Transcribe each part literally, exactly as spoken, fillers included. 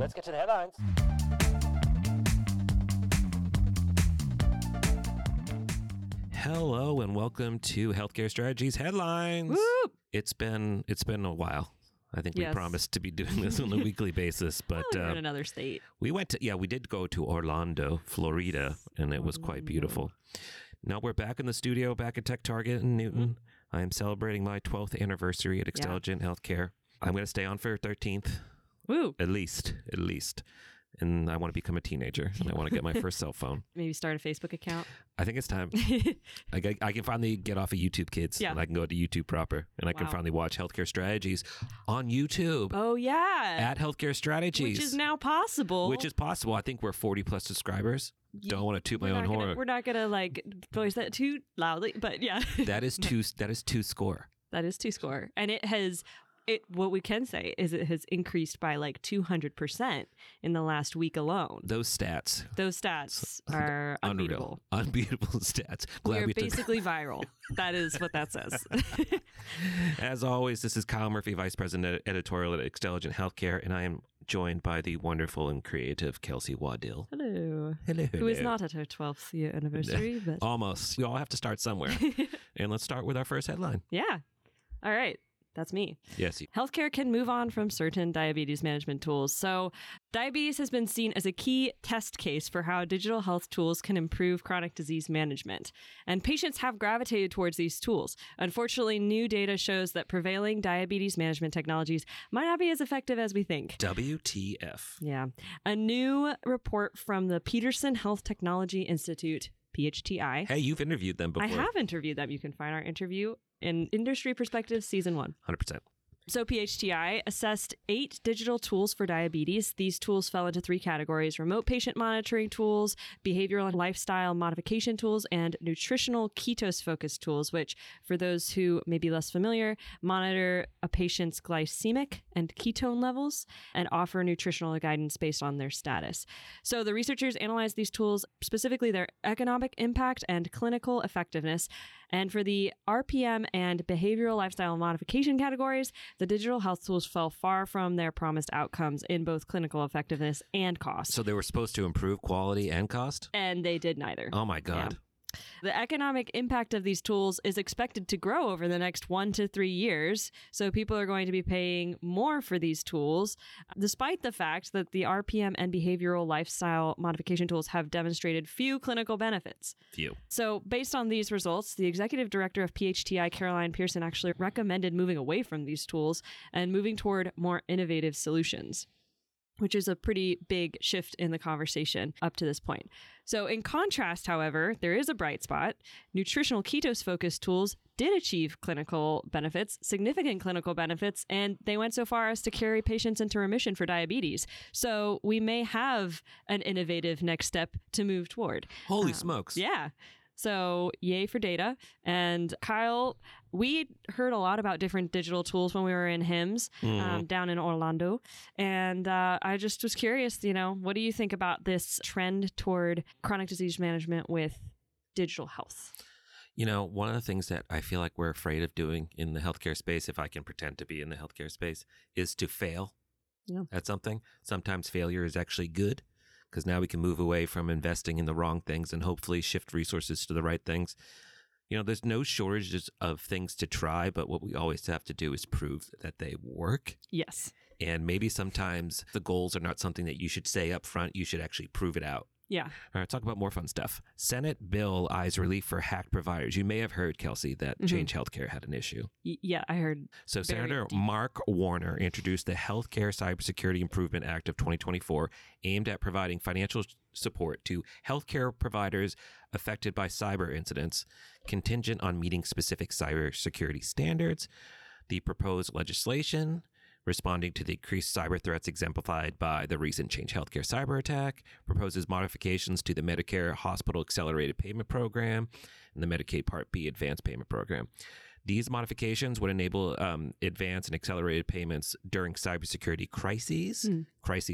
Let's get to the headlines. Hello and welcome to Healthcare Strategies Headlines. Whoop. It's been it's been a while. I think we Yes. promised to be doing this on a weekly basis, but Oh, we're uh, in another state. we went to yeah we did go to Orlando, Florida, and it was quite beautiful. Now we're back in the studio, back at Tech Target in Newton. I am celebrating my twelfth anniversary at Extelligent Healthcare. I'm going to stay on for thirteenth, Woo. at least, at least. And I want to become a teenager, and I want to get my first cell phone. Maybe start a Facebook account. I think it's time. I, g- I can finally get off of YouTube Kids, Yeah. and I can go to YouTube proper, and I can Wow. finally watch Healthcare Strategies on YouTube Oh, yeah. at Healthcare Strategies. Which is now possible. Which is possible. I think we're forty plus subscribers. Don't want to toot my We're own not gonna- horn. We're not going to like voice that too loudly, but yeah. That is two. That is two score. That is two score. And it has, it. what we can say is it has increased by like two hundred percent in the last week alone. Those stats, Those stats are unbeatable. unreal, unbeatable stats. We Glad are we took. basically viral. That is what that says. As always, this is Kyle Murphy, Vice President Editorial at Extelligent Healthcare, and I am joined by the wonderful and creative Kelsey Waddell. Hello. Hello. Who is not at her twelfth year anniversary, but Almost. We all have to start somewhere. And let's start with our first headline. yeah. All right. That's me. Yes. Healthcare can move on from certain diabetes management tools. So, diabetes has been seen as a key test case for how digital health tools can improve chronic disease management. And patients have gravitated towards these tools. Unfortunately, new data shows that prevailing diabetes management technologies might not be as effective as we think. W T F. Yeah. A new report from the Peterson Health Technology Institute, P H T I. Hey, you've interviewed them before. I have interviewed them. You can find our interview in Industry Perspectives Season one. one hundred percent. So P H T I assessed eight digital tools for diabetes. These tools fell into three categories: remote patient monitoring tools, behavioral and lifestyle modification tools, and nutritional ketose-focused tools, which, for those who may be less familiar, monitor a patient's glycemic and ketone levels and offer nutritional guidance based on their status. So the researchers analyzed these tools, specifically their economic impact and clinical effectiveness. And for the R P M and behavioral lifestyle modification categories, the digital health tools fell far from their promised outcomes in both clinical effectiveness and cost. So they were supposed to improve quality and cost? And they did neither. Oh my God. Yeah. The economic impact of these tools is expected to grow over the next one to three years. So people are going to be paying more for these tools, despite the fact that the R P M and behavioral lifestyle modification tools have demonstrated few clinical benefits. Few. So based on these results, the executive director of P H T I, Caroline Pearson, actually recommended moving away from these tools and moving toward more innovative solutions, which is a pretty big shift in the conversation up to this point. So in contrast, however, there is a bright spot. Nutritional ketose-focused tools did achieve clinical benefits, significant clinical benefits, and they went so far as to carry patients into remission for diabetes. So we may have an innovative next step to move toward. Holy smokes. Yeah. So yay for data. And Kyle, we heard a lot about different digital tools when we were in HIMSS um, down in Orlando. And uh, I just was curious, you know, what do you think about this trend toward chronic disease management with digital health? You know, one of the things that I feel like we're afraid of doing in the healthcare space, if I can pretend to be in the healthcare space, is to fail Yeah. at something. Sometimes failure is actually good, because now we can move away from investing in the wrong things and hopefully shift resources to the right things. You know, there's no shortages of things to try, but what we always have to do is prove that they work. Yes. And maybe sometimes the goals are not something that you should say up front. You should actually prove it out. Yeah. All right, talk about more fun stuff. Senate bill eyes relief for hacked providers. You may have heard, Kelsey, that Mm-hmm. Change Healthcare had an issue. Y- yeah, I heard. So Very Senator deep. Mark Warner introduced the Healthcare Cybersecurity Improvement Act of twenty twenty-four, aimed at providing financial support to healthcare providers affected by cyber incidents, contingent on meeting specific cybersecurity standards. The proposed legislation, responding to the increased cyber threats exemplified by the recent Change Healthcare cyber attack, proposes modifications to the Medicare Hospital Accelerated Payment Program and the Medicaid Part B Advanced Payment Program. These modifications would enable um, advanced and accelerated payments during cybersecurity crises. Mm. Crises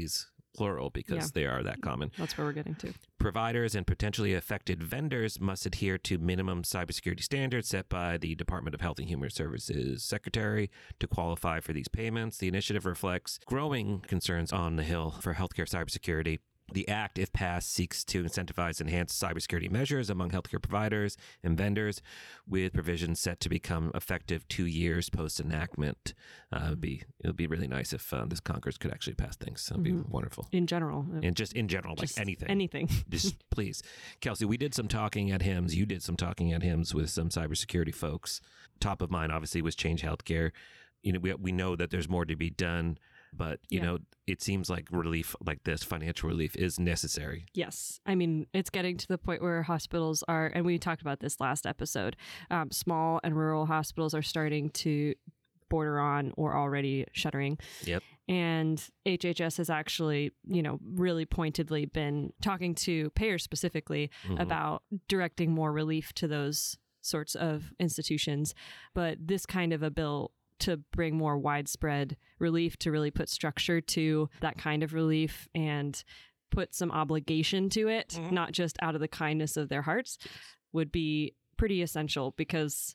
plural because Yeah. they are that common. That's where we're getting to. Providers and potentially affected vendors must adhere to minimum cybersecurity standards set by the Department of Health and Human Services Secretary to qualify for these payments. The initiative reflects growing concerns on the Hill for healthcare cybersecurity. The act, if passed, seeks to incentivize enhanced cybersecurity measures among healthcare providers and vendors, with provisions set to become effective two years post enactment. Uh, it would be it would be really nice if uh, this Congress could actually pass things. That would Mhm. be wonderful. In general. uh, And just in general, just like anything. Anything. Just please, Kelsey, we did some talking at HIMSS. You did some talking at HIMSS with some cybersecurity folks. Top of mind, obviously, was Change Healthcare. You know, we we know that there's more to be done, but you Yeah. know, it seems like relief like this, financial relief, is necessary. Yes. I mean, it's getting to the point where hospitals are, and we talked about this last episode, um, small and rural hospitals are starting to border on or already shuttering. Yep. And H H S has actually, you know, really pointedly been talking to payers specifically Mhm. about directing more relief to those sorts of institutions. But this kind of a bill to bring more widespread relief, to really put structure to that kind of relief and put some obligation to it, Mhm. not just out of the kindness of their hearts, would be pretty essential, because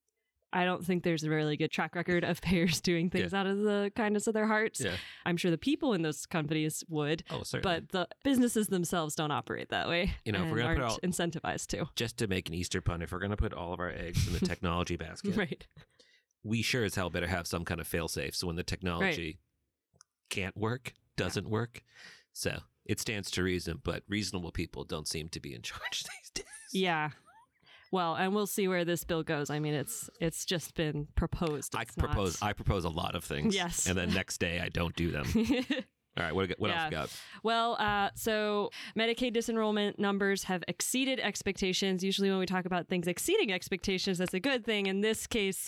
I don't think there's a really good track record of payers doing things out of the kindness of their hearts. Yeah. I'm sure the people in those companies would, Oh, certainly. but the businesses themselves don't operate that way. You know, if and we're gonna put aren't all- incentivized to. Just to make an Easter pun, if we're going to put all of our eggs in the technology basket, Right. we sure as hell better have some kind of fail-safe. So when the technology can't work, doesn't work. So it stands to reason, but reasonable people don't seem to be in charge these days. Yeah. Well, and we'll see where this bill goes. I mean, it's it's just been proposed. I It's not- propose. I propose a lot of things. Yes. And then next day I don't do them. All right. What, what Yeah. else we got? Well, uh, so Medicaid disenrollment numbers have exceeded expectations. Usually when we talk about things exceeding expectations, that's a good thing. In this case,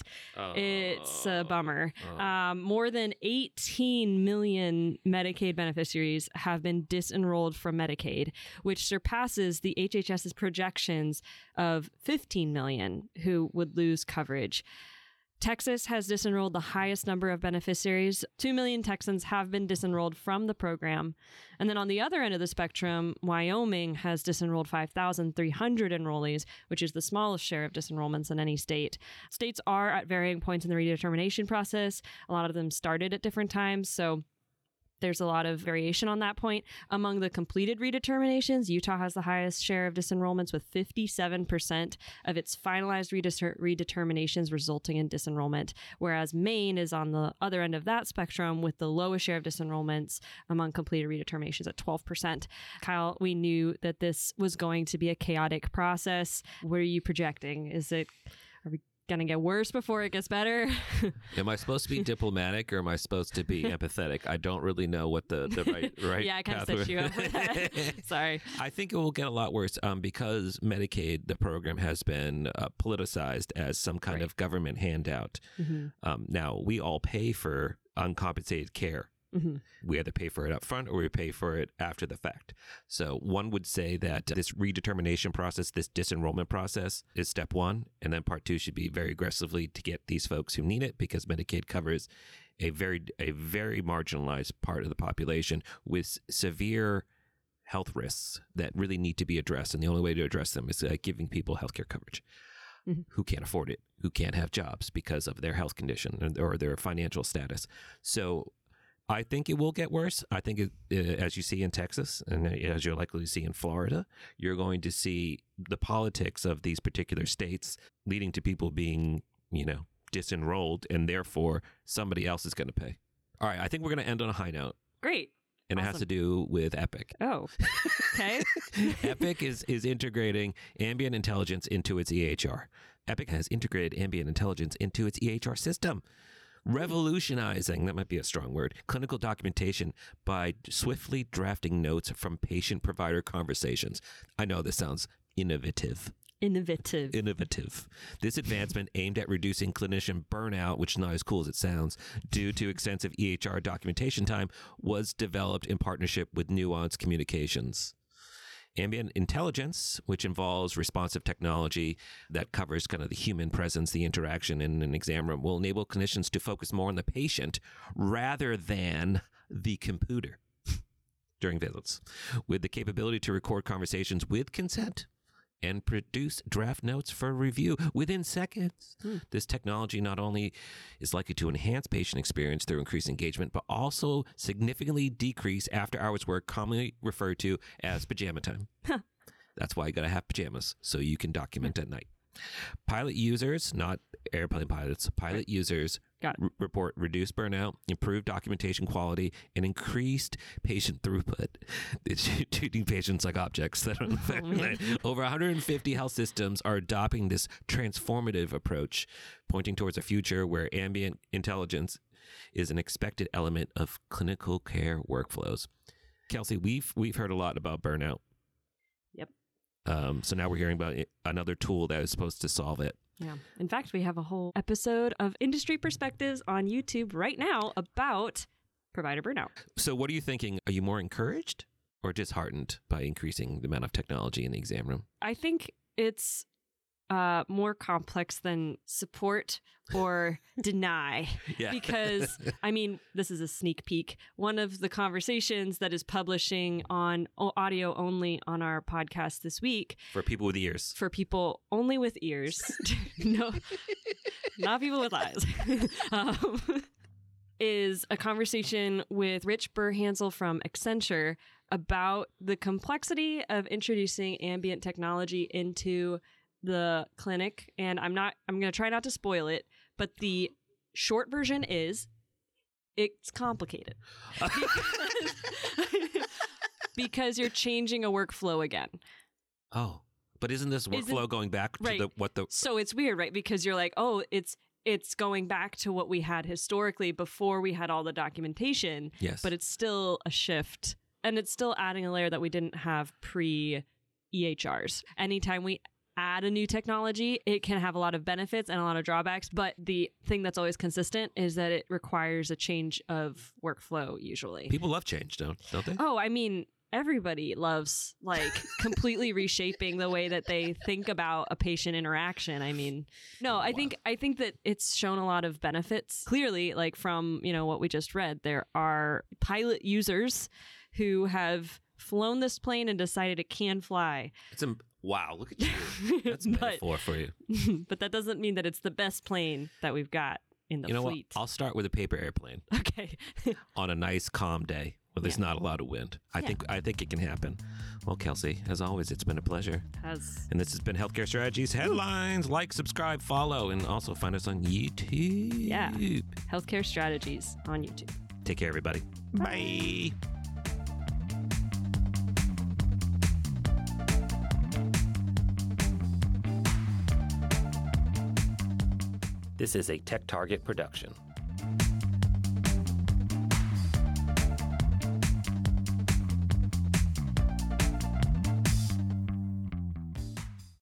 it's a bummer. Oh. Um, more than eighteen million Medicaid beneficiaries have been disenrolled from Medicaid, which surpasses the H H S's projections of fifteen million who would lose coverage. Texas has disenrolled the highest number of beneficiaries. Two million Texans have been disenrolled from the program. And then on the other end of the spectrum, Wyoming has disenrolled five thousand three hundred enrollees, which is the smallest share of disenrollments in any state. States are at varying points in the redetermination process. A lot of them started at different times, so there's a lot of variation on that point. Among the completed redeterminations, Utah has the highest share of disenrollments, with fifty-seven percent of its finalized redeter- redeterminations resulting in disenrollment, whereas Maine is on the other end of that spectrum with the lowest share of disenrollments among completed redeterminations at twelve percent. Kyle, we knew that this was going to be a chaotic process. What are you projecting? Is it, are we going to get worse before it gets better? Am I supposed to be diplomatic or am I supposed to be empathetic? I don't really know what the, the right right. Yeah, I kind of path set you up with that. Sorry. I think it will get a lot worse um, because Medicaid, the program, has been uh, politicized as some kind Right. of government handout. Mm-hmm. Um, now, we all pay for uncompensated care. Mm-hmm. We either pay for it up front or we pay for it after the fact. So one would say that this redetermination process, this disenrollment process, is step one. And then part two should be very aggressively to get these folks who need it, because Medicaid covers a very, a very marginalized part of the population with severe health risks that really need to be addressed. And the only way to address them is uh, giving people healthcare coverage. Mhm. Who can't afford it, who can't have jobs because of their health condition or, or their financial status. So I think it will get worse. I think, it, uh, as you see in Texas and as you're likely to see in Florida, you're going to see the politics of these particular states leading to people being, you know, disenrolled, and therefore somebody else is going to pay. All right, I think we're going to end on a high note, Great. and it has Awesome. to do with Epic. Oh, okay. Epic is, is integrating ambient intelligence into its E H R. Epic has integrated ambient intelligence into its E H R system, revolutionizing, that might be a strong word, clinical documentation by swiftly drafting notes from patient-provider conversations. I know this sounds innovative. Innovative. Innovative. This advancement, aimed at reducing clinician burnout, which is not as cool as it sounds, due to extensive E H R documentation time, was developed in partnership with Nuance Communications. Ambient intelligence, which involves responsive technology that covers kind of the human presence, the interaction in an exam room, will enable clinicians to focus more on the patient rather than the computer. during visits, with the capability to record conversations with consent and produce draft notes for review within seconds. Hmm. This technology not only is likely to enhance patient experience through increased engagement, but also significantly decrease after-hours work, commonly referred to as pajama time. Huh. That's why you got to have pajamas, so you can document at night. Pilot users, not airplane pilots, pilot right. users r- report reduced burnout, improved documentation quality, and increased patient throughput. It's treating patients like objects. That don't affect oh, Over one hundred fifty health systems are adopting this transformative approach, pointing towards a future where ambient intelligence is an expected element of clinical care workflows. Kelsey, we've we've heard a lot about burnout. Um, so now we're hearing about another tool that is supposed to solve it. Yeah. In fact, we have a whole episode of Industry Perspectives on YouTube right now about provider burnout. So what are you thinking? Are you more encouraged or disheartened by increasing the amount of technology in the exam room? I think it's uh, more complex than support or deny. Yeah. Because, I mean, this is a sneak peek. One of the conversations that is publishing on audio only on our podcast this week. For people with ears. For people only with ears. No, not people with eyes. um, is a conversation with Rich Burhansel from Accenture about the complexity of introducing ambient technology into the clinic. And I'm not, I'm going to try not to spoil it, but the short version is it's complicated because, because you're changing a workflow again. Oh, but isn't this workflow isn't, going back to right. the, what the, so it's weird, right? Because you're like, oh, it's, it's going back to what we had historically before we had all the documentation. Yes. But it's still a shift, and it's still adding a layer that we didn't have pre E H Rs. Anytime we add a new technology, it can have a lot of benefits and a lot of drawbacks, but the thing that's always consistent is that it requires a change of workflow usually. People love change, don't, don't they? Oh, I mean, everybody loves like completely reshaping the way that they think about a patient interaction. I mean, no, I wow. think I think that it's shown a lot of benefits. Clearly, like from, you know, what we just read, there are pilot users who have flown this plane and decided it can fly. It's a wow, look at you. That's a metaphor for you. But that doesn't mean that it's the best plane that we've got in the you know fleet. What? I'll start with a paper airplane. Okay. On a nice calm day where there's yeah. not a lot of wind. I yeah. think I think it can happen. Well, Kelsey, as always, it's been a pleasure. Has. And this has been Healthcare Strategies Headlines. Like, subscribe, follow, and also find us on YouTube. Yeah. Healthcare Strategies on YouTube. Take care, everybody. Bye. Bye. This is a TechTarget production.